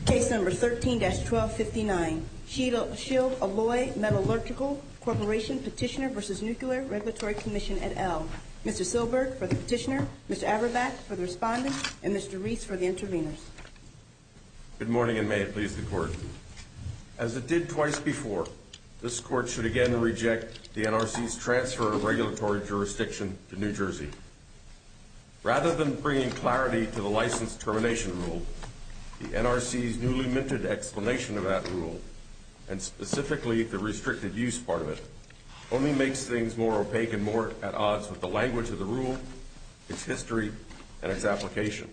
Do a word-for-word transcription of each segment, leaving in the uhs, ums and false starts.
Case number thirteen dash twelve fifty-nine. Shield, Shield Alloy Metallurgical Corporation Petitioner versus Nuclear Regulatory Commission et al. Mister Silberg for the petitioner, Mister Averbach for the respondent, and Mister Reese for the interveners. Good morning, and may it please the Court. As it did twice before, this Court should again reject the N R C's transfer of regulatory jurisdiction to New Jersey. Rather than bringing clarity to the license termination rule, the N R C's newly minted explanation of that rule, and specifically the restricted use part of it, only makes things more opaque and more at odds with the language of the rule, its history, and its application.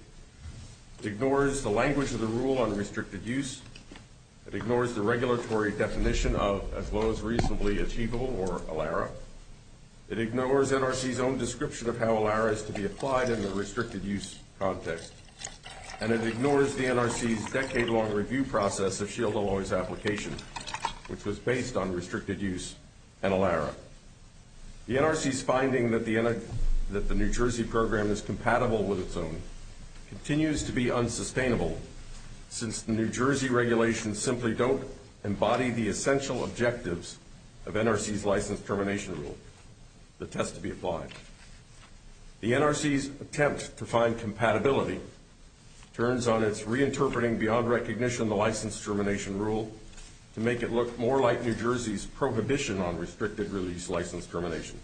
It ignores the language of the rule on restricted use. It ignores the regulatory definition of as low as reasonably achievable, or ALARA. It ignores N R C's own description of how ALARA is to be applied in the restricted use context. And it ignores the N R C's decade-long review process of Shield Alloy's application, which was based on restricted use and ALARA. The N R C's finding that the, that the New Jersey program is compatible with its own continues to be unsustainable, since the New Jersey regulations simply don't embody the essential objectives of N R C's license termination rule, the test to be applied. The N R C's attempt to find compatibility turns on its reinterpreting beyond recognition the license termination rule to make it look more like New Jersey's prohibition on restricted release license termination.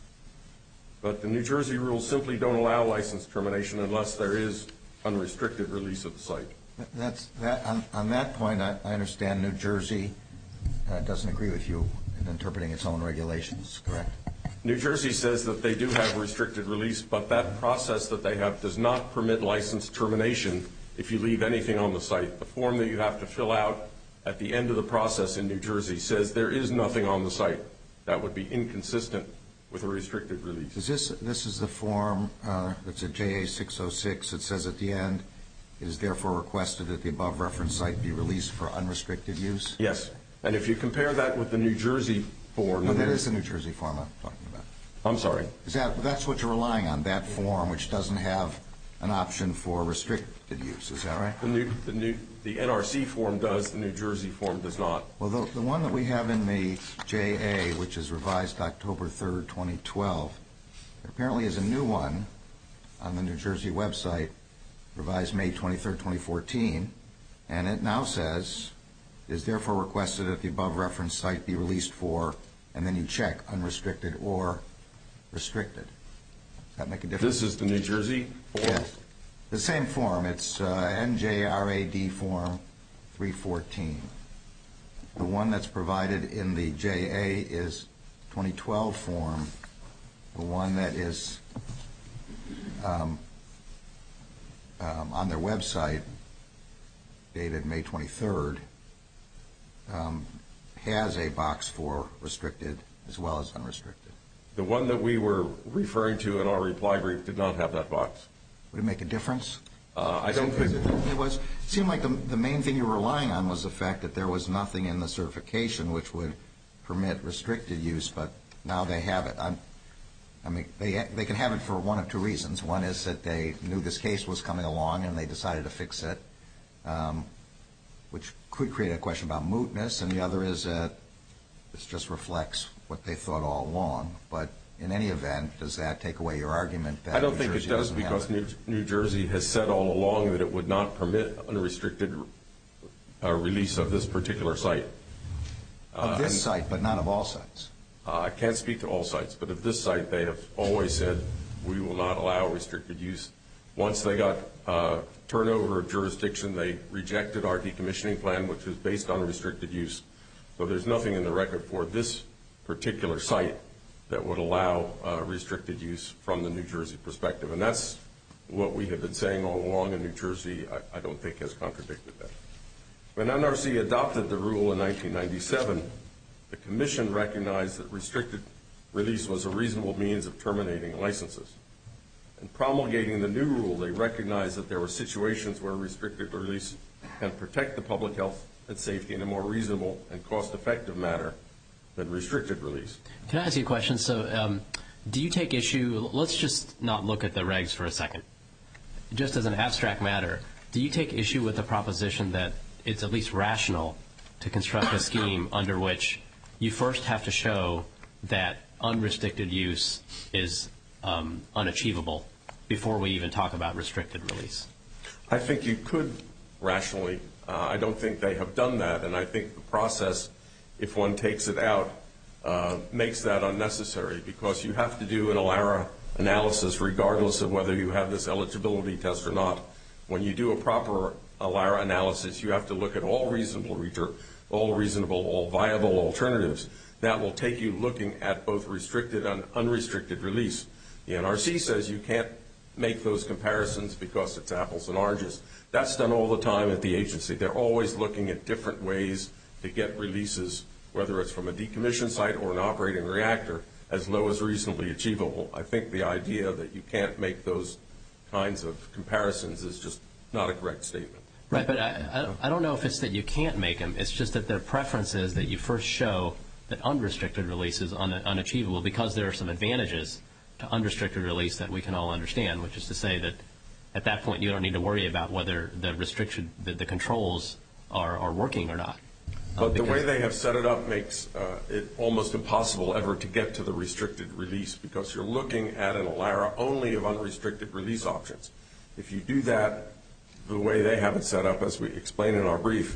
But the New Jersey rules simply don't allow license termination unless there is unrestricted release of the site. That's that. On, on that point, I, I understand New Jersey uh, doesn't agree with you in interpreting its own regulations, correct? New Jersey says that they do have restricted release, but that process that they have does not permit license termination if you leave anything on the site. The form that you have to fill out at the end of the process in New Jersey says there is nothing on the site. That would be inconsistent with a restricted release. Is this this is the form uh, that's at J A six oh six. It says at the end, it is therefore requested that the above referenced site be released for unrestricted use? Yes. And if you compare that with the New Jersey form... No, that is the New Jersey form I'm talking about. I'm sorry. Is that that's what you're relying on, that form, which doesn't have an option for restricted use? Is that right? The new, the new, the N R C form does. The New Jersey form does not. Well, the, the one that we have in the J A, which is revised October third, twenty twelve, there apparently is a new one on the New Jersey website, revised May twenty-third, twenty fourteen, and it now says, it is therefore requested that the above referenced site be released for, and then you check unrestricted or restricted. Does that make a difference? This is the New Jersey form? Yes. The same form. It's uh, N J R A D form three fourteen. The one that's provided in the J A is twenty twelve form. The one that is um, um, on their website, dated May twenty-third, um, has a box for restricted as well as unrestricted. The one that we were referring to in our reply brief did not have that box. Would it make a difference? Uh, I don't think... It, it was. It seemed like the, the main thing you were relying on was the fact that there was nothing in the certification which would permit restricted use, but now they have it. I'm, I mean, they they can have it for one of two reasons. One is that they knew this case was coming along and they decided to fix it, um, which could create a question about mootness, and the other is that this just reflects what they thought all along. But in any event, does that take away your argument that I don't New think Jersey it does, doesn't because have it? New, New Jersey has said all along that it would not permit unrestricted uh, release of this particular site. Of uh, this and, site, but not of all sites. Uh, I can't speak to all sites, but of this site, they have always said we will not allow restricted use. Once they got uh, turnover of jurisdiction, they rejected our decommissioning plan, which was based on restricted use. So there's nothing in the record for this particular site that would allow uh, restricted use from the New Jersey perspective. And that's what we have been saying all along, in New Jersey, I, I don't think has contradicted that. When N R C adopted the rule in nineteen ninety-seven, the Commission recognized that restricted release was a reasonable means of terminating licenses. In promulgating the new rule, they recognized that there were situations where restricted release can protect the public health and safety in a more reasonable and cost-effective manner than restricted release. Can I ask you a question? So um, do you take issue, let's just not look at the regs for a second. Just as an abstract matter, do you take issue with the proposition that it's at least rational to construct a scheme under which you first have to show that unrestricted use is um, unachievable before we even talk about restricted release? I think you could rationally. Uh, I don't think they have done that, and I think the process, if one takes it out, uh, makes that unnecessary because you have to do an ALARA analysis regardless of whether you have this eligibility test or not. When you do a proper ALARA analysis, you have to look at all reasonable, retur- all reasonable, all viable alternatives. That will take you looking at both restricted and unrestricted release. The N R C says you can't make those comparisons because it's apples and oranges. That's done all the time at the agency. They're always looking at different ways to get releases, whether it's from a decommissioned site or an operating reactor, as low as reasonably achievable. I think the idea that you can't make those kinds of comparisons is just not a correct statement. Right, but I, I don't know if it's that you can't make them. It's just that their preference is that you first show that unrestricted release is un, unachievable because there are some advantages to unrestricted release that we can all understand, which is to say that at that point you don't need to worry about whether the restriction, the, the controls are, are working or not. But the way they have set it up makes uh, it almost impossible ever to get to the restricted release because you're looking at an ALARA only of unrestricted release options. If you do that the way they have it set up, as we explain in our brief,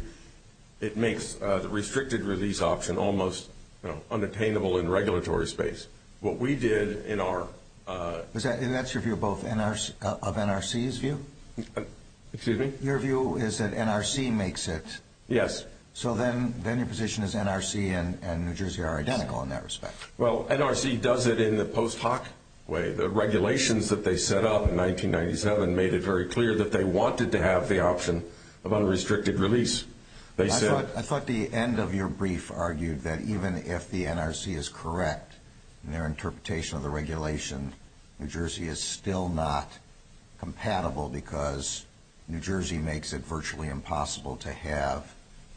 it makes uh, the restricted release option almost you know, unattainable in regulatory space. What we did in our uh, is that, that's your view, both N R C, uh, of N R C's view? Uh, excuse me? Your view is that N R C makes it. Yes. So then, then your position is N R C and, and New Jersey are identical in that respect. Well, N R C does it in the post hoc way. The regulations that they set up in nineteen ninety-seven made it very clear that they wanted to have the option of unrestricted release. They I said, thought, I thought the end of your brief argued that even if the N R C is correct in their interpretation of the regulation, New Jersey is still not compatible because New Jersey makes it virtually impossible to have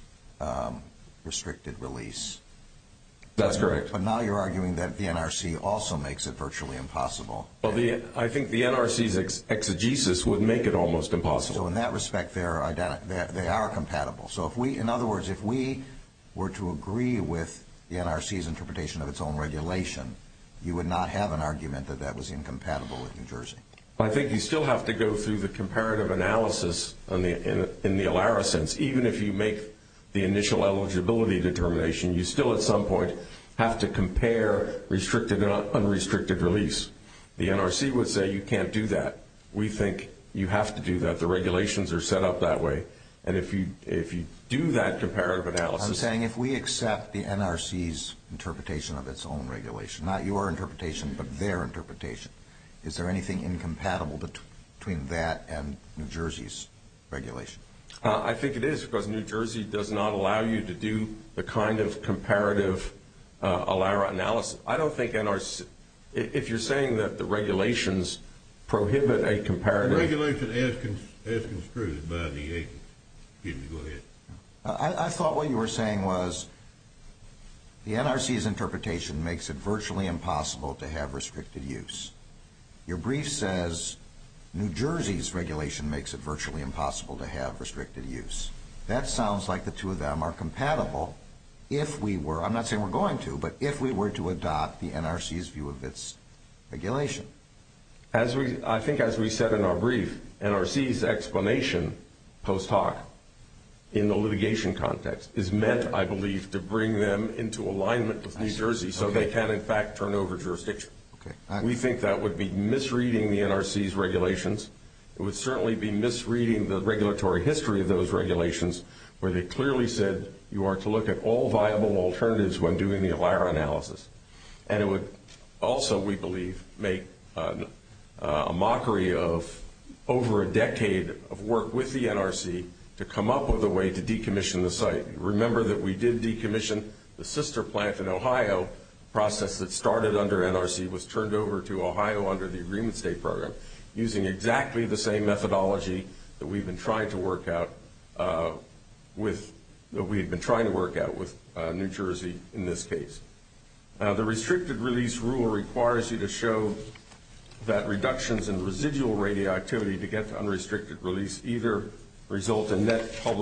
um, restricted release. that's correct. But now you're arguing that the N R C also makes it virtually impossible. Well, the, I think the N R C's ex- exegesis would make it almost impossible. So in that respect, they're identi- they're, they are compatible. So if we, in other words, if we were to agree with the N R C's interpretation of its own regulation, you would not have an argument that that was incompatible with New Jersey. I think you still have to go through the comparative analysis on the, in, in the ALARA sense. Even if you make the initial eligibility determination, you still at some point have to compare restricted and unrestricted release. The N R C would say you can't do that. We think you have to do that. The regulations are set up that way. And if you if you do that comparative analysis... I'm saying if we accept the N R C's interpretation of its own regulation, not your interpretation, but their interpretation, is there anything incompatible bet- between that and New Jersey's regulation? Uh, I think it is, because New Jersey does not allow you to do the kind of comparative uh, ALARA analysis. I don't think N R C, if you're saying that the regulations prohibit a comparative... The regulation as, con- as construed by the agency. Excuse me, go ahead. Uh, I, I thought what you were saying was the N R C's interpretation makes it virtually impossible to have restricted use. Your brief says New Jersey's regulation makes it virtually impossible to have restricted use. That sounds like the two of them are compatible if we were, I'm not saying we're going to, but if we were to adopt the N R C's view of its regulation. As we, I think as we said in our brief, N R C's explanation post hoc in the litigation context is meant, I believe, to bring them into alignment with New Jersey so Okay. they can, in fact, turn over jurisdiction. Okay. I, We think that would be misreading the N R C's regulations. It would certainly be misreading the regulatory history of those regulations, where they clearly said you are to look at all viable alternatives when doing the ALARA analysis. And it would also, we believe, make uh, uh, a mockery of over a decade of work with the N R C to come up with a way to decommission the site. Remember that we did decommission the sister plant in Ohio. Process that started under N R C was turned over to Ohio under the Agreement State Program, using exactly the same methodology that we've been trying to work out uh, with that we've been trying to work out with uh, New Jersey in this case. Uh, the restricted release rule requires you to show that reductions in residual radioactivity to get to unrestricted release either result in net public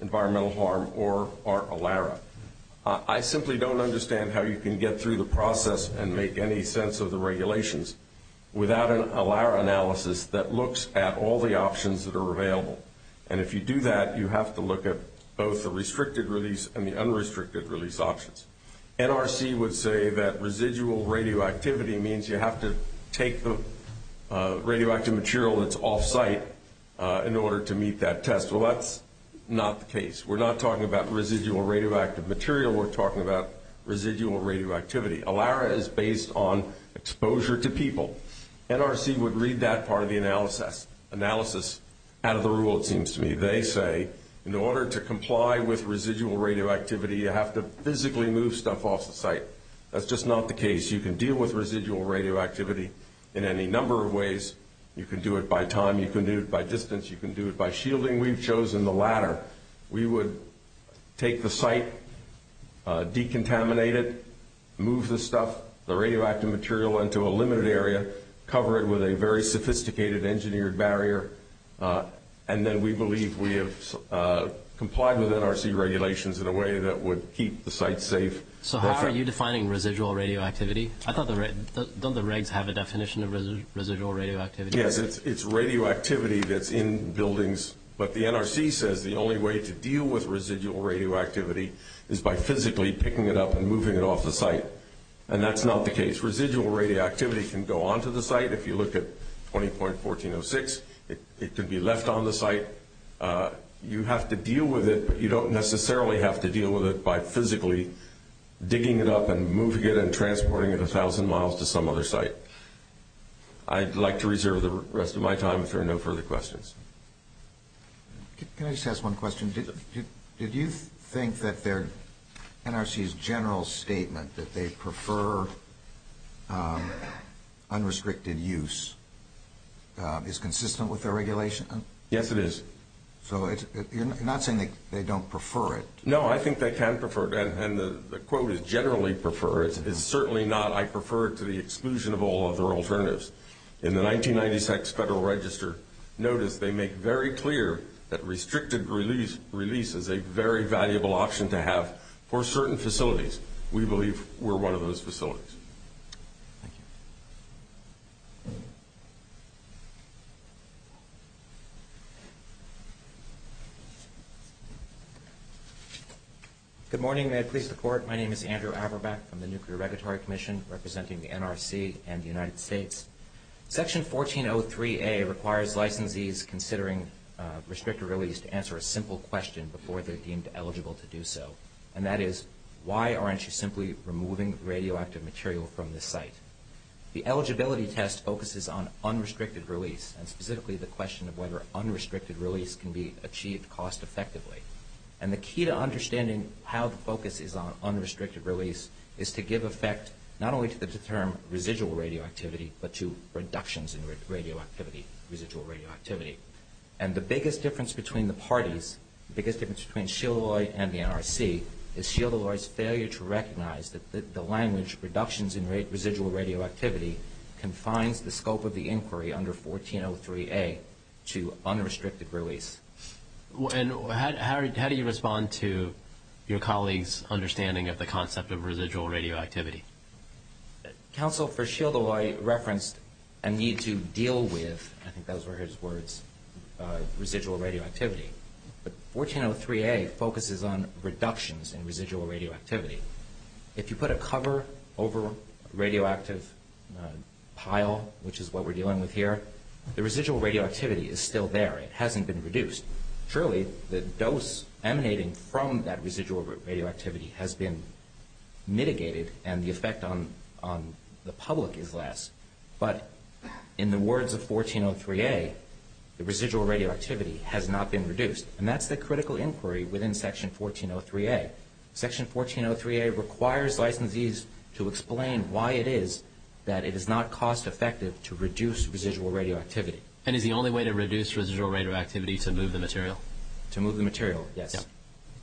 environmental harm or are ALARA. Uh, I simply don't understand how you can get through the process and make any sense of the regulations without an ALARA analysis that looks at all the options that are available. And if you do that, you have to look at both the restricted release and the unrestricted release options. N R C would say that residual radioactivity means you have to take the uh, radioactive material that's off-site uh, in order to meet that test. Well, that's not the case. We're not talking about residual radioactive material. We're talking about residual radioactivity. ALARA is based on exposure to people. N R C would read that part of the analysis, analysis out of the rule, it seems to me. They say, in order to comply with residual radioactivity, you have to physically move stuff off the site. That's just not the case. You can deal with residual radioactivity in any number of ways. You can do it by time. You can do it by distance. You can do it by shielding. We've chosen the latter. We would take the site, uh, decontaminate it, move the stuff, the radioactive material, into a limited area, cover it with a very sophisticated engineered barrier, uh, and then we believe we have uh, complied with N R C regulations in a way that would keep the site safe. So how are you defining residual radioactivity? I thought the don't the regs have a definition of resi residual radioactivity? Yes, it's it's radioactivity that's in buildings, but the N R C says the only way to deal with residual radioactivity is by physically picking it up and moving it off the site. And that's not the case. Residual radioactivity can go onto the site. If you look at twenty point fourteen oh six, it, it can be left on the site. Uh, you have to deal with it, but you don't necessarily have to deal with it by physically digging it up and moving it and transporting it a thousand miles to some other site. I'd like to reserve the rest of my time if there are no further questions. Can I just ask one question? Did, did, did you think that their N R C's general statement that they prefer um, unrestricted use uh, is consistent with their regulation? Yes, it is. So it's, it, you're not saying they, they don't prefer it? No, I think they can prefer it, and, and the, the quote is generally prefer. It's, it's certainly not, I prefer it to the exclusion of all other alternatives. In the nineteen ninety-six Federal Register notice, they make very clear that restricted release, release is a very valuable option to have for certain facilities. We believe we're one of those facilities. Thank you. Good morning. May it please the Court. My name is Andrew Averbach from the Nuclear Regulatory Commission, representing the N R C and the United States. Section fourteen oh three A requires licensees considering uh, restricted release to answer a simple question before they're deemed eligible to do so, and that is, why aren't you simply removing radioactive material from this site? The eligibility test focuses on unrestricted release, and specifically the question of whether unrestricted release can be achieved cost effectively. And the key to understanding how the focus is on unrestricted release is to give effect not only to the term residual radioactivity, but to reductions in radioactivity, residual radioactivity. And the biggest difference between the parties, the biggest difference between Shield Alloy and the N R C, is Shield Alloy's failure to recognize that the, the language reductions in rate residual radioactivity confines the scope of the inquiry under fourteen oh three A to unrestricted release. And how, how, how do you respond to your colleagues' understanding of the concept of residual radioactivity? Counsel for Shield Alloy referenced a need to deal with, I think those were his words, uh, residual radioactivity. But fourteen oh three A focuses on reductions in residual radioactivity. If you put a cover over a radioactive uh, pile, which is what we're dealing with here, the residual radioactivity is still there. It hasn't been reduced. Surely the dose emanating from that residual radioactivity has been mitigated and the effect on, on the public is less. But in the words of fourteen oh three A, the residual radioactivity has not been reduced. And that's the critical inquiry within Section fourteen oh three A. Section fourteen oh three A requires licensees to explain why it is that it is not cost effective to reduce residual radioactivity. And is the only way to reduce residual radioactivity to move the material? To move the material, yes. Yep.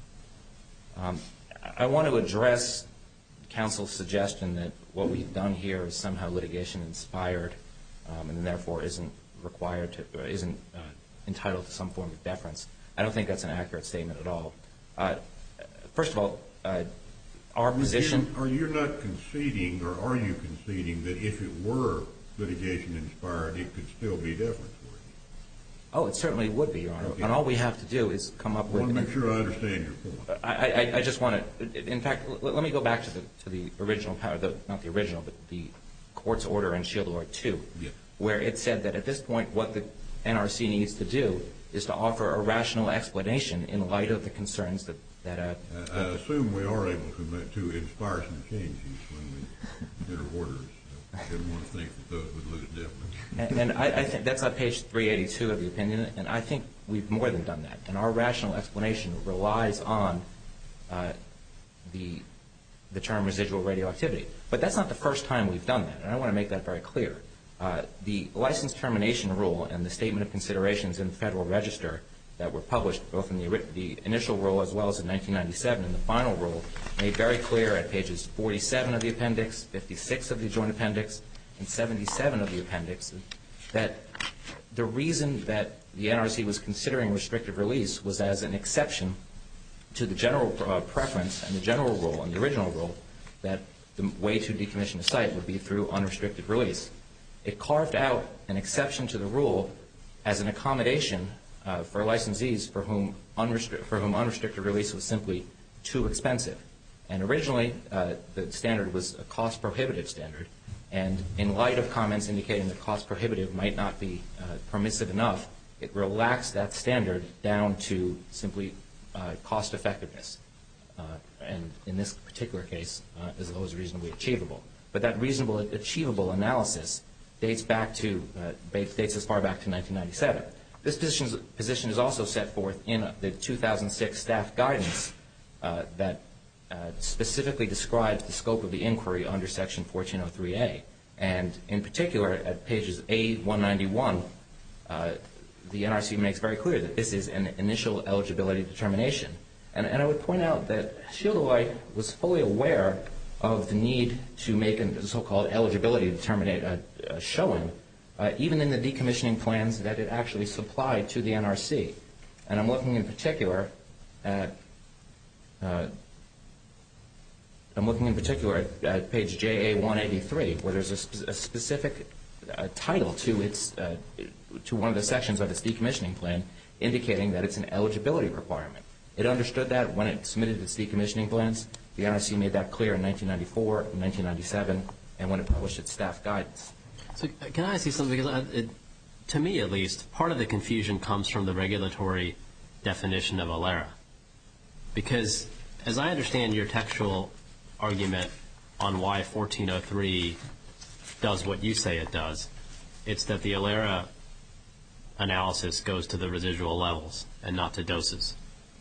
Um, I want to address counsel's suggestion that what we've done here is somehow litigation inspired um, and therefore isn't required to, or isn't uh, entitled to some form of deference. I don't think that's an accurate statement at all. Uh, first of all, uh, our position... Are you not conceding, or are you conceding, that if it were litigation-inspired, it could still be deference worthy? Oh, it certainly would be, Your Honor. Okay. And all we have to do is come up with... I want to make sure I understand your point. I, I, I just want to... In fact, let, let me go back to the to the original... The, not the original, but the court's order in Shield Award two, yeah. where it said that at this point what the N R C needs to do is to offer a rational explanation in light of the concerns that... that uh, I, I assume we are able to, to inspire some changes when we enter orders. I didn't want to think that those would lose deference. And, and I, I think that's on page three eighty-two of the opinion, and I think we've more than done that. And our rational explanation relies on uh, the the term residual radioactivity. But that's not the first time we've done that, and I want to make that very clear. Uh, the license termination rule and the statement of considerations in the Federal Register that were published both in the, the initial rule as well as in nineteen ninety-seven and the final rule made very clear at pages forty-seven of the appendix, fifty-six of the joint appendix, and seventy-seven of the appendix that the reason that the N R C was considering restrictive release was as an exception to the general uh, preference and the general rule and the original rule that the way to decommission a site would be through unrestricted release. It carved out an exception to the rule as an accommodation uh, for licensees for whom, unrestri- for whom unrestricted release was simply too expensive. And originally, uh, the standard was a cost-prohibitive standard. And in light of comments indicating that cost-prohibitive might not be uh, permissive enough, it relaxed that standard down to simply uh, cost-effectiveness. Uh, and in this particular case, uh, as low as reasonably achievable. But that reasonable achievable analysis dates back to uh, dates as far back to nineteen ninety-seven. This position, position is also set forth in the two thousand six staff guidance uh, that uh, specifically describes the scope of the inquiry under Section fourteen oh three A. And in particular, at pages A one ninety-one, uh, the N R C makes very clear that this is an initial eligibility determination. And, and I would point out that Shield Alloy was fully aware of the need to make a so-called eligibility determination uh, uh, showing, uh, even in the decommissioning plans that it actually supplied to the N R C. And I'm looking in particular at uh, I'm looking in particular at, at page J A one eighty-three, where there's a, spe- a specific uh, title to its uh, to one of the sections of its decommissioning plan, indicating that it's an eligibility requirement. It understood that when it submitted its decommissioning plans. The N R C made that clear in nineteen ninety-four, nineteen ninety-seven, and when it published its staff guidance. So can I ask you something? Because I, it, to me, at least, part of the confusion comes from the regulatory definition of ALERA. Because as I understand your textual argument on why fourteen oh three does what you say it does, it's that the ALERA analysis goes to the residual levels and not to doses.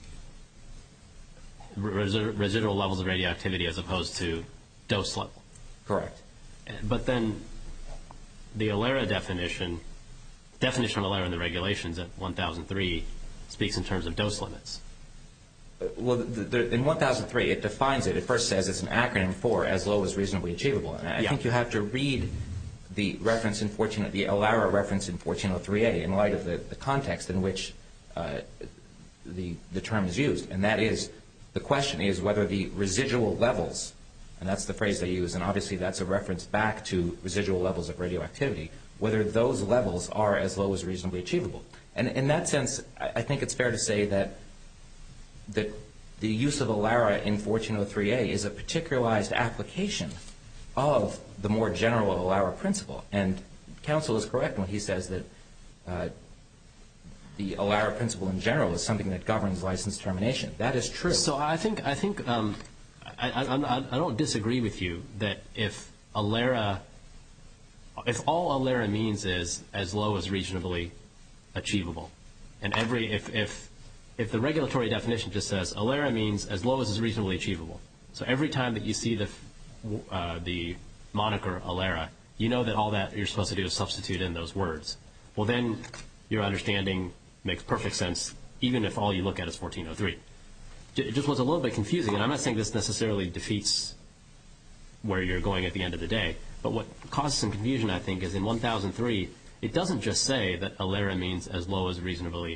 Residual levels of radioactivity as opposed to dose level. Correct. But then the ALERA definition, definition of ALERA in the regulations at one thousand three speaks in terms of dose limits. Uh, well, the, the, in one thousand three, it defines it. It first says it's an acronym for as low as reasonably achievable. And I yeah. think you have to read the reference in fourteen, the ALERA reference in fourteen oh three A in light of the, the context in which uh, the the term is used, and that is. The question is whether the residual levels, and that's the phrase they use, and obviously that's a reference back to residual levels of radioactivity, whether those levels are as low as reasonably achievable. And in that sense, I think it's fair to say that that the use of ALERA in fourteen oh three A is a particularized application of the more general ALERA principle. And counsel is correct when he says that uh, the ALERA principle in general is something that governs license termination. That is true. So I think I think um, I, I, I don't disagree with you that if ALERA, if all ALERA means is as low as reasonably achievable, and every if if if the regulatory definition just says ALERA means as low as is reasonably achievable, so every time that you see the uh, the moniker ALERA, you know that all that you're supposed to do is substitute in those words. Well, then your understanding makes perfect sense, even if all you look at is fourteen oh three. It just was a little bit confusing, and I'm not saying this necessarily defeats where you're going at the end of the day, but what causes some confusion, I think, is in one thousand three, it doesn't just say that ALERA means as low as reasonably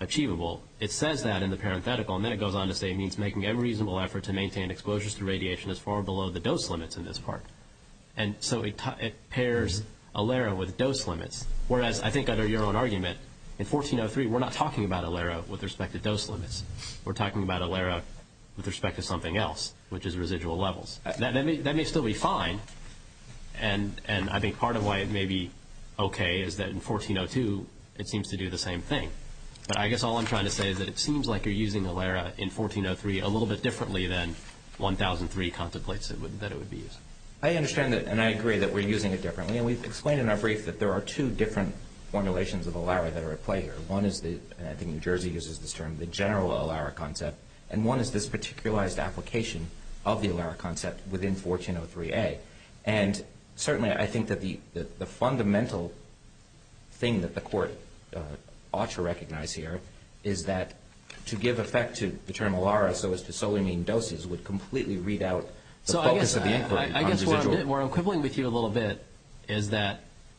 achievable. It says that in the parenthetical, and then it goes on to say it means making every reasonable effort to maintain exposures to radiation as far below the dose limits in this part. And so it, t- it pairs Alera with dose limits, whereas I think under your own argument, in fourteen oh three, we're not talking about Alera with respect to dose limits. We're talking about Alera with respect to something else, which is residual levels. That, that, may, that may still be fine, and and I think part of why it may be okay is that in fourteen oh two, it seems to do the same thing. But I guess all I'm trying to say is that it seems like you're using Alera in fourteen oh three a little bit differently than one thousand three contemplates it would, that it would be used. I understand that, and I agree that we're using it differently. And we've explained in our brief that there are two different formulations of Alera that are at play here. One is the, and I think New Jersey uses this term, the general Alera concept, and one is this particularized application of the Alera concept within fourteen oh three A. And certainly I think that the, the, the fundamental thing that the court uh, ought to recognize here is that to give effect to the term Alera so as to solely mean doses would completely read out the so focus I guess, of the inquiry. I, I on guess where residual. I'm, where I'm quibbling with you a little bit is that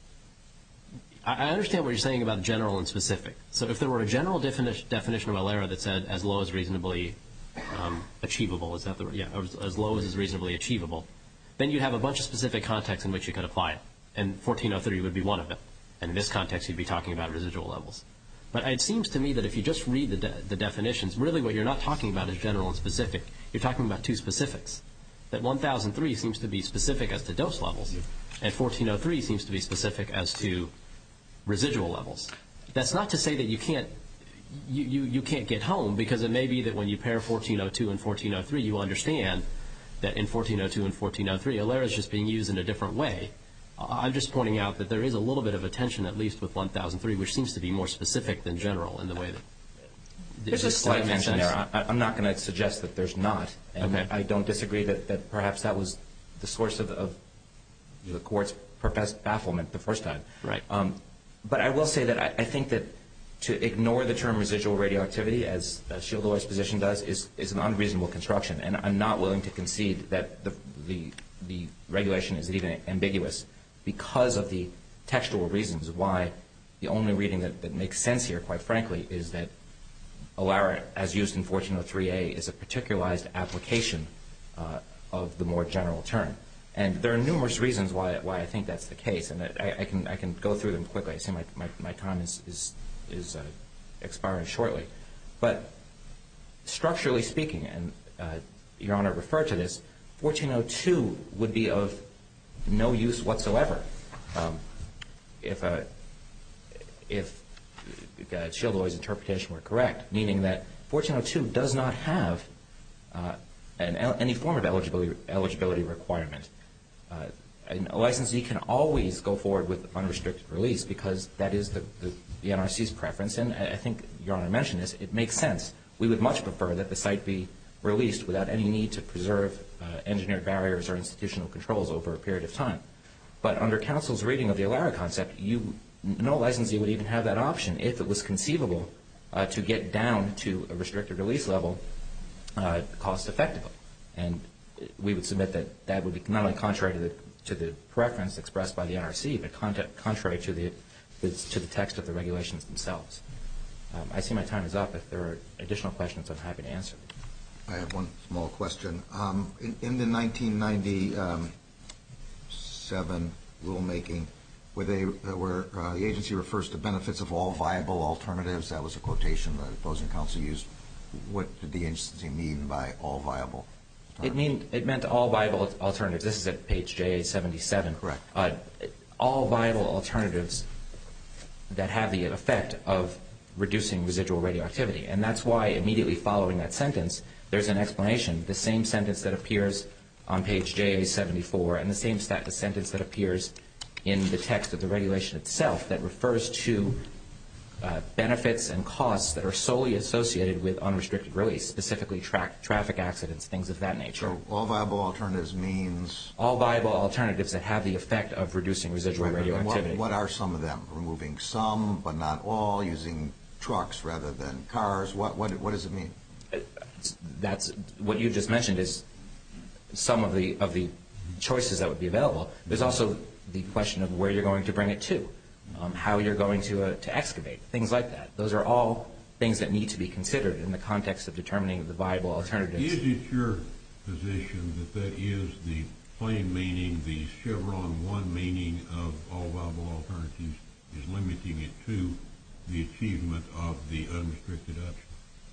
I understand what you're saying about general and specific. So if there were a general definition, definition of Alera that said as low as reasonably um, achievable, is that the yeah, as, as low as is reasonably achievable, then you'd have a bunch of specific contexts in which you could apply it, and fourteen oh three would be one of them. And in this context, you'd be talking about residual levels. But it seems to me that if you just read the, de- the definitions, really what you're not talking about is general and specific. You're talking about two specifics. That one thousand three seems to be specific as to dose levels, and fourteen oh three seems to be specific as to residual levels. That's not to say that you can't you, you, you can't get home, because it may be that when you pair fourteen oh two and fourteen oh three, you understand that in fourteen oh two and fourteen oh three, Alera is just being used in a different way. I'm just pointing out that there is a little bit of a tension, at least with one thousand three, which seems to be more specific than general in the way that. There's a slight tension there. I, I'm not going to suggest that there's not, and okay. I don't disagree that, that perhaps that was the source of, of the court's professed bafflement the first time. Right. Um, but I will say that I, I think that to ignore the term residual radioactivity, as uh, Shield Oil's position does, is, is an unreasonable construction, and I'm not willing to concede that the the, the regulation is even ambiguous because of the textual reasons why the only reading that, that makes sense here, quite frankly, is that Alera, as used in fourteen oh three A, is a particularized application uh, of the more general term. And there are numerous reasons why why I think that's the case, and I, I can I can go through them quickly. I see my my, my time is is is uh, expiring shortly, but structurally speaking, and uh, Your Honor referred to this, fourteen oh two would be of no use whatsoever um, if a if uh, Shield Oil's interpretation were correct, meaning that fourteen oh two does not have uh, an, any form of eligibility eligibility requirement. Uh, a licensee can always go forward with unrestricted release because that is the, the, the N R C's preference, and I think Your Honor mentioned this. It makes sense. We would much prefer that the site be released without any need to preserve uh, engineered barriers or institutional controls over a period of time. But under counsel's reading of the Alera concept, you, no licensee would even have that option if it was conceivable uh, to get down to a restricted release level uh, cost effectively. And we would submit that that would be not only contrary to the, to the preference expressed by the N R C, but con- contrary to the, the to the text of the regulations themselves. Um, I see my time is up. If there are additional questions, I'm happy to answer them. I have one small question. Um, in, in the nineteen ninety-seven rulemaking, where they uh, where uh, the agency refers to benefits of all viable alternatives, that was a quotation the opposing counsel used. What did the agency mean by all viable? It mean it meant all viable alternatives. This is at page J A seventy-seven. Correct. Uh, all viable alternatives that have the effect of reducing residual radioactivity, and that's why immediately following that sentence, there's an explanation. The same sentence that appears on page J A seventy-four, and the same stat- the sentence that appears in the text of the regulation itself that refers to uh, benefits and costs that are solely associated with unrestricted release, specifically tra- traffic accidents, things of that nature. So all viable alternatives means? All viable alternatives that have the effect of reducing residual Right, radioactivity. What, what are some of them? Removing some, but not all, using trucks rather than cars? What, what, what does it mean? That's what you just mentioned is some of the of the choices that would be available. There's also the question of where you're going to bring it to, um, how you're going to uh, to excavate, things like that. Those are all things that need to be considered in the context of determining the viable alternatives. Is it your position that that is the plain meaning, the Chevron one meaning of all viable alternatives is limiting it to the achievement of the unrestricted option?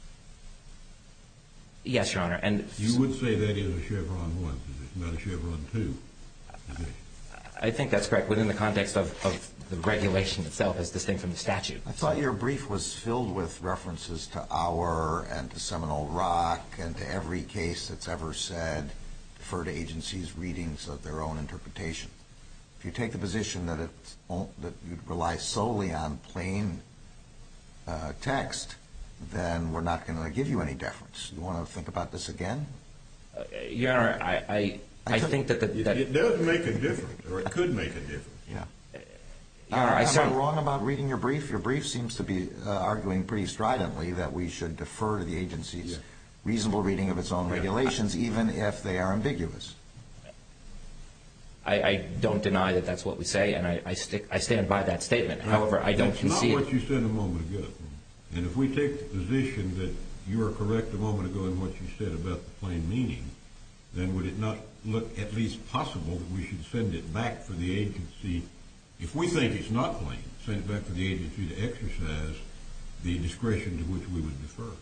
Yes, Your Honor. And you would say that is a Chevron one position, not a Chevron two position? I think that's correct within the context of, of the regulation itself as distinct from the statute. I thought your brief was filled with references to Auer and to Seminole Rock and to every case that's ever said defer to agencies' readings of their own interpretation. If you take the position that it's, that you rely solely on plain uh, text, then we're not going to give you any deference. You want to think about this again? Uh, Your Honor, I, I, I, I think that, the, that it, it does make a difference, or it could make a difference. Yeah. Your Honor, uh, I am I wrong about reading your brief? Your brief seems to be uh, arguing pretty stridently that we should defer to the agency's yeah. reasonable reading of its own yeah. regulations, even if they are ambiguous. I, I don't deny that that's what we say, and I, I, stick, I stand by that statement. Right. However, I don't that's concede. That's not what you said a moment ago. And if we take the position that you are correct a moment ago in what you said about the plain meaning, then would it not look at least possible that we should send it back for the agency, if we think it's not plain, send it back for the agency to exercise the discretion to which we would defer?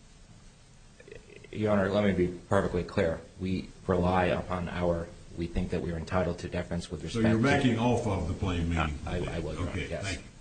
Your Honor, let me be perfectly clear. We rely upon our, we think that we are entitled to deference with respect to... So you're backing off of the plain meaning? I, I will, Your Okay, Honor, yes. thank you.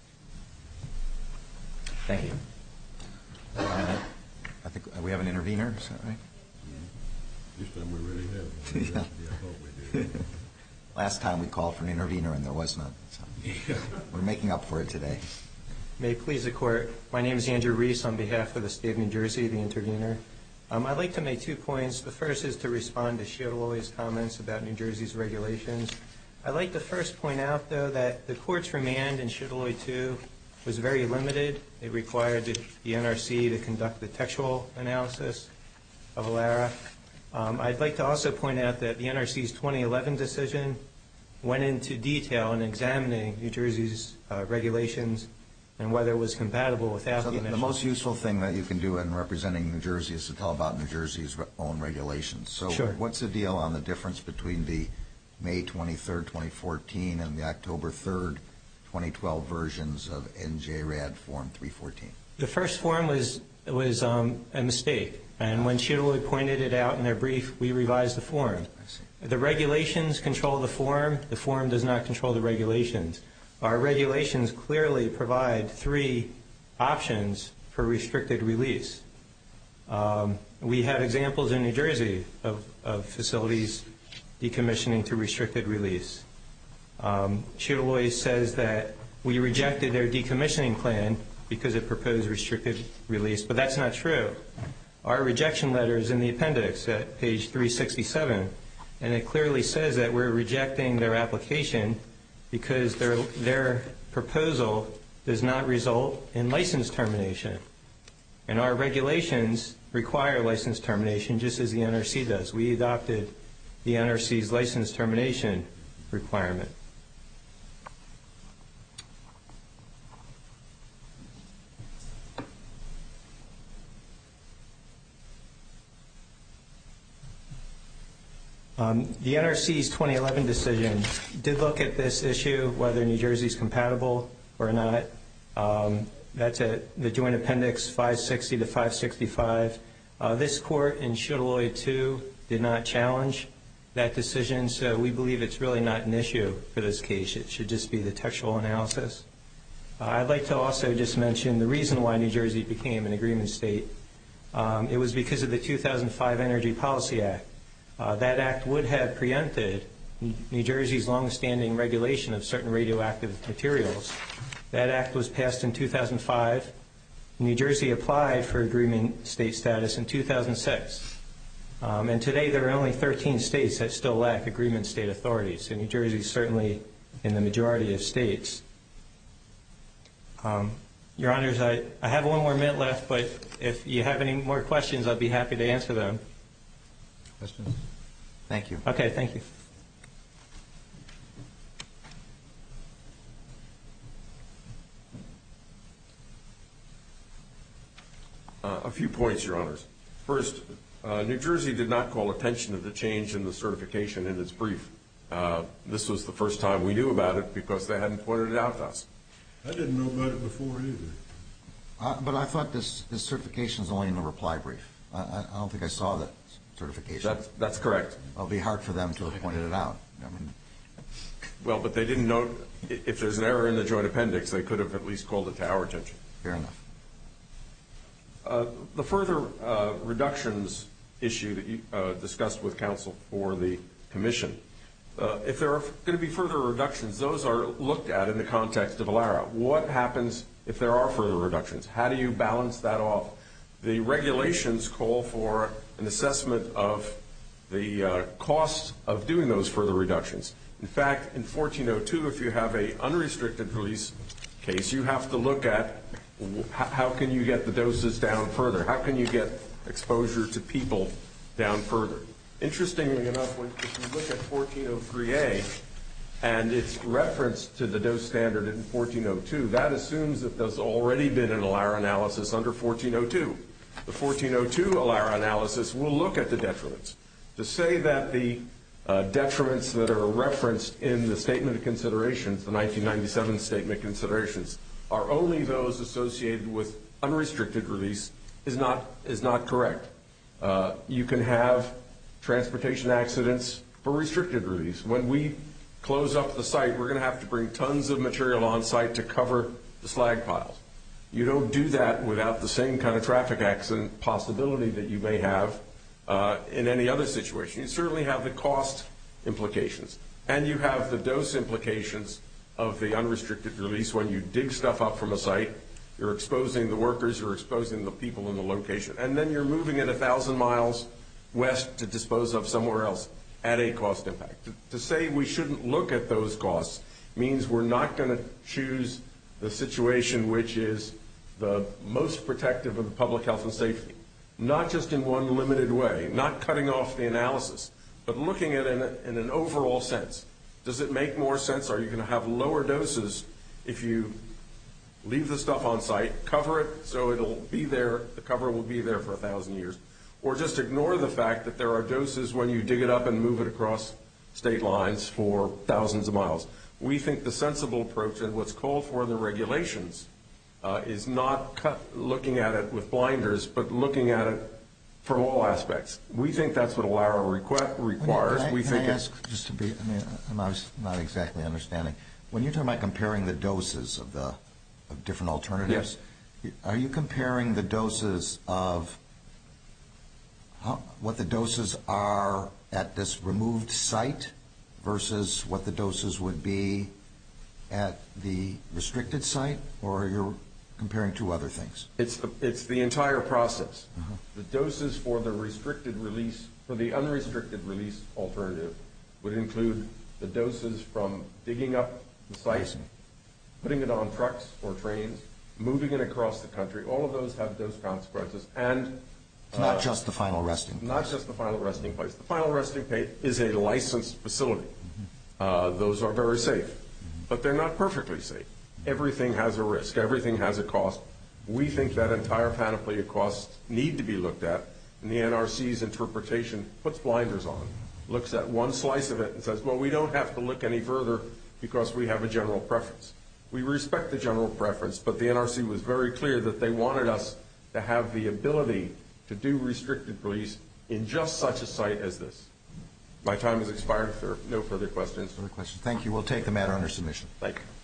Thank you. Uh, I think uh, we have an intervener, is that right? This time we really have. yeah. I thought we did. Last time we called for an intervener and there was none. So yeah. We're making up for it today. May it please the Court. My name is Andrew Reese on behalf of the State of New Jersey, the intervener. Um, I'd like to make two points. The first is to respond to Shioloy's comments about New Jersey's regulations. I'd like to first point out, though, that the Court's remand in Shioloy two was very limited. It required the, the N R C to conduct the textual analysis of ALARA. Um, I'd like to also point out that the N R C's twenty eleven decision went into detail in examining New Jersey's uh, regulations and whether it was compatible with so the the, the most useful thing that you can do in representing New Jersey is to tell about New Jersey's own regulations. So sure. What's the deal on the difference between the May twenty-third, twenty fourteen and the October third, twenty twelve versions of N J R A D Form three fourteen? The first form was was um, a mistake, and when Shioloy pointed it out in their brief, we revised the form. I see. The regulations control the form. The form does not control the regulations. Our regulations clearly provide three options for restricted release. Um, we have examples in New Jersey of, of facilities decommissioning to restricted release. Um, Shioloy says that we rejected their decommissioning plan because it proposed restricted release, but that's not true. Our rejection letter is in the appendix at page three sixty-seven, and it clearly says that we're rejecting their application because their their proposal does not result in license termination. And our regulations require license termination just as the N R C does. We adopted the N R C's license termination requirement. Um, the N R C's twenty eleven decision did look at this issue, whether New Jersey is compatible or not. Um, that's at the Joint Appendix five sixty to five sixty-five. Uh, this court in Shioloy two did not challenge that decision, so we believe it's really not an issue for this case. It should just be the textual analysis. Uh, I'd like to also just mention the reason why New Jersey became an agreement state. Um, it was because of the two thousand five Energy Policy Act. Uh, that act would have preempted New Jersey's longstanding regulation of certain radioactive materials. That act was passed in two thousand five. New Jersey applied for agreement state status in two thousand six. Um, and today there are only thirteen states that still lack agreement state authorities. So New Jersey is certainly in the majority of states. Um, Your Honors, I, I have one more minute left, but if you have any more questions, I'd be happy to answer them. Questions? Thank you. Okay, thank you. Uh, a few points, Your Honors. First, uh, New Jersey did not call attention to the change in the certification in its brief. Uh, this was the first time we knew about it because they hadn't pointed it out to us. I didn't know about it before either. Uh, but I thought this, this certification is only in the reply brief. I, I I don't think I saw that certification. That's, that's correct. It'll be hard for them to have pointed it out. I mean, Well, but they didn't note, if there's an error in the joint appendix, they could have at least called it to our attention. fair enough. Uh, the further uh, reductions issue that you uh, discussed with counsel for the commission, uh, if there are going to be further reductions, those are looked at in the context of ALARA. What happens if there are further reductions? How do you balance that off? The regulations call for an assessment of the uh, cost of doing those further reductions. In fact, in fourteen oh two, if you have a unrestricted release case, you have to look at how can you get the doses down further? How can you get exposure to people down further? Interestingly enough, when, if you look at fourteen oh three A and its reference to the dose standard in fourteen oh two, that assumes that there's already been an ALARA analysis under fourteen oh two. The fourteen oh two ALARA analysis will look at the detriments. To say that the uh, detriments that are referenced in the Statement of Considerations, the nineteen ninety-seven Statement of Considerations, are only those associated with unrestricted release is not is not correct. Uh, you can have transportation accidents for restricted release. When we close up the site, we're going to have to bring tons of material on site to cover the slag piles. You don't do that without the same kind of traffic accident possibility that you may have uh, in any other situation. You certainly have the cost implications, and you have the dose implications of the unrestricted release. When you dig stuff up from a site, you're exposing the workers, you're exposing the people in the location, and then you're moving it a thousand miles west to dispose of somewhere else at a cost impact. To, to say we shouldn't look at those costs means we're not going to choose the situation which is the most protective of the public health and safety, not just in one limited way, not cutting off the analysis, but looking at it in, a, in an overall sense. Does it make more sense? Are you going to have lower doses if you leave the stuff on site, cover it so it'll be there, the cover will be there for a thousand years, or just ignore the fact that there are doses when you dig it up and move it across state lines for thousands of miles? We think the sensible approach and what's called for in the regulations uh, is not cut, looking at it with blinders, but looking at it from all aspects. We think that's what ALARA requ- requires. Can I, we can think I ask, just to be, I mean, I'm not, not exactly understanding. When you're talking about comparing the doses of the of different alternatives, yes. Are you comparing the doses of how, what the doses are at this removed site versus what the doses would be at the restricted site, or you're comparing two other things? It's the, it's the entire process. Uh-huh. The doses for the restricted release, for the unrestricted release alternative would include the doses from digging up the site, putting it on trucks or trains, moving it across the country. All of those have dose consequences. And it's not uh, just the final resting place. Not just the final resting place. The final resting place is a licensed facility. Mm-hmm. Uh, those are very safe, mm-hmm. but they're not perfectly safe. Everything has a risk. Everything has a cost. We think that entire panoply of costs need to be looked at, and the N R C's interpretation puts blinders on, looks at one slice of it and says, well, we don't have to look any further because we have a general preference. We respect the general preference, but the N R C was very clear that they wanted us to have the ability to do restricted release in just such a site as this. My time has expired. If there are no further questions. Further questions. Thank you. We'll take the matter under submission. Thank you.